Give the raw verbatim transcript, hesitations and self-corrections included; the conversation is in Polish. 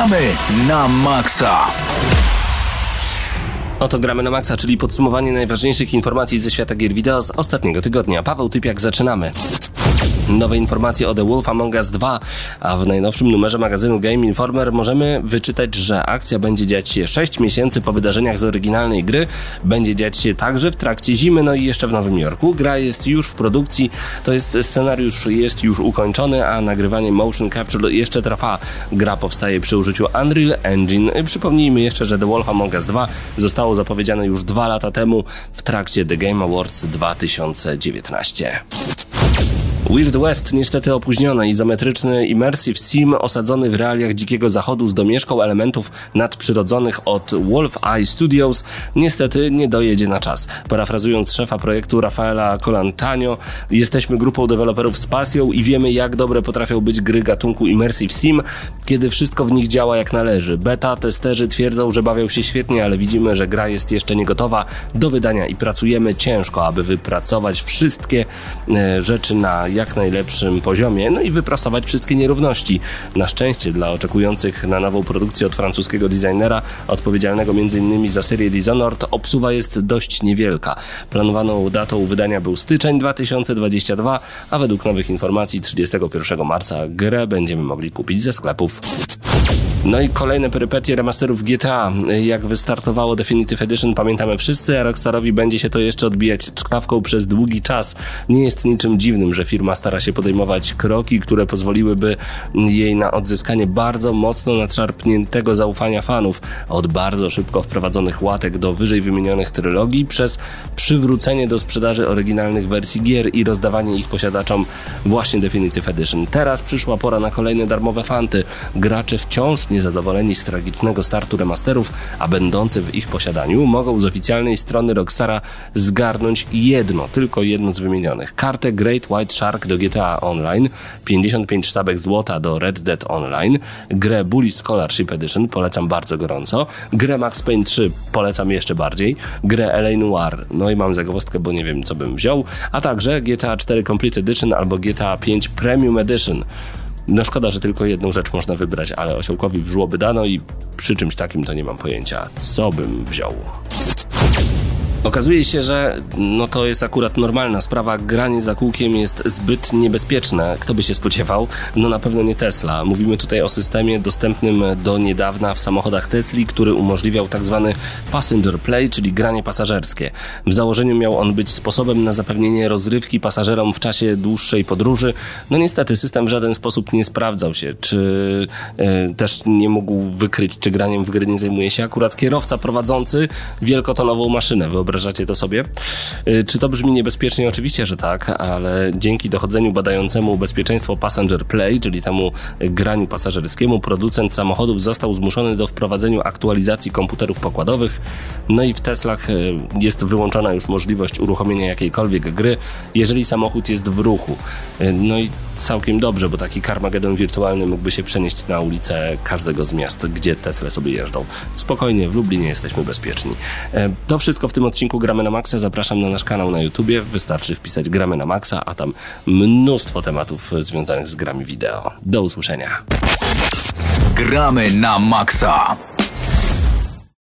Gramy na maksa. Oto Gramy na maksa, czyli podsumowanie najważniejszych informacji ze świata gier wideo z ostatniego tygodnia. Paweł Typiak, zaczynamy. Nowe informacje o The Wolf Among Us dwa, a w najnowszym numerze magazynu Game Informer możemy wyczytać, że akcja będzie dziać się sześć miesięcy po wydarzeniach z oryginalnej gry. Będzie dziać się także w trakcie zimy, no i jeszcze w Nowym Jorku. Gra jest już w produkcji, to jest scenariusz jest już ukończony, a nagrywanie motion capture jeszcze trwa. Gra powstaje przy użyciu Unreal Engine. Przypomnijmy jeszcze, że The Wolf Among Us dwa zostało zapowiedziane już dwa lata temu w trakcie The Game Awards dwa tysiące dziewiętnaście. Weird West niestety opóźnione. Izometryczny immersive sim osadzony w realiach Dzikiego Zachodu z domieszką elementów nadprzyrodzonych od Wolf Eye Studios niestety nie dojedzie na czas. Parafrazując szefa projektu Rafaela Colantanio, jesteśmy grupą deweloperów z pasją i wiemy, jak dobre potrafią być gry gatunku immersive sim, kiedy wszystko w nich działa jak należy. Beta testerzy twierdzą, że bawią się świetnie, ale widzimy, że gra jest jeszcze nie gotowa do wydania i pracujemy ciężko, aby wypracować wszystkie e, rzeczy na jak najlepszym poziomie, no i wyprostować wszystkie nierówności. Na szczęście dla oczekujących na nową produkcję od francuskiego designera, odpowiedzialnego m.in. za serię Dishonored, obsuwa jest dość niewielka. Planowaną datą wydania był styczeń dwa tysiące dwudziesty drugi, a według nowych informacji trzydziestego pierwszego marca grę będziemy mogli kupić ze sklepów. No i kolejne perypetie remasterów G T A. Jak wystartowało Definitive Edition, pamiętamy wszyscy, a Rockstarowi będzie się to jeszcze odbijać czkawką przez długi czas. Nie jest niczym dziwnym, że firma stara się podejmować kroki, które pozwoliłyby jej na odzyskanie bardzo mocno nadszarpniętego zaufania fanów. Od bardzo szybko wprowadzonych łatek do wyżej wymienionych trylogii, przez przywrócenie do sprzedaży oryginalnych wersji gier i rozdawanie ich posiadaczom właśnie Definitive Edition. Teraz przyszła pora na kolejne darmowe fanty. Gracze wciąż niezadowoleni z tragicznego startu remasterów, a będący w ich posiadaniu, mogą z oficjalnej strony Rockstara zgarnąć jedno, tylko jedno z wymienionych. Kartę Great White Shark do G T A Online, pięćdziesiąt pięć sztabek złota do Red Dead Online, grę Bully Scholarship Edition, polecam bardzo gorąco, grę Max Payne trzy, polecam jeszcze bardziej, grę L A Noire, no i mam zagwozdkę, bo nie wiem, co bym wziął, a także G T A cztery Complete Edition albo G T A pięć Premium Edition. No szkoda, że tylko jedną rzecz można wybrać, ale osiołkowi w żłoby dano i przy czymś takim to nie mam pojęcia, co bym wziął. Okazuje się, że no to jest akurat normalna sprawa. Granie za kółkiem jest zbyt niebezpieczne. Kto by się spodziewał? No na pewno nie Tesla. Mówimy tutaj o systemie dostępnym do niedawna w samochodach Tesli, który umożliwiał tak zwany passenger play, czyli granie pasażerskie. W założeniu miał on być sposobem na zapewnienie rozrywki pasażerom w czasie dłuższej podróży. No niestety system w żaden sposób nie sprawdzał się, czy e, też nie mógł wykryć, czy graniem w gry nie zajmuje się akurat kierowca prowadzący wielkotonową maszynę. Wyobrażacie to sobie? Czy to brzmi niebezpiecznie? Oczywiście, że tak, ale dzięki dochodzeniu badającemu bezpieczeństwo passenger play, czyli temu graniu pasażerskiemu, producent samochodów został zmuszony do wprowadzenia aktualizacji komputerów pokładowych. No i w Teslach jest wyłączona już możliwość uruchomienia jakiejkolwiek gry, jeżeli samochód jest w ruchu. No i całkiem dobrze, bo taki Carmageddon wirtualny mógłby się przenieść na ulicę każdego z miast, gdzie Tesle sobie jeżdżą. Spokojnie, w Lublinie jesteśmy bezpieczni. To wszystko w tym odcinku Gramy na Maxa. Zapraszam na nasz kanał na YouTubie. Wystarczy wpisać Gramy na Maxa, a tam mnóstwo tematów związanych z grami wideo. Do usłyszenia. Gramy na maksa.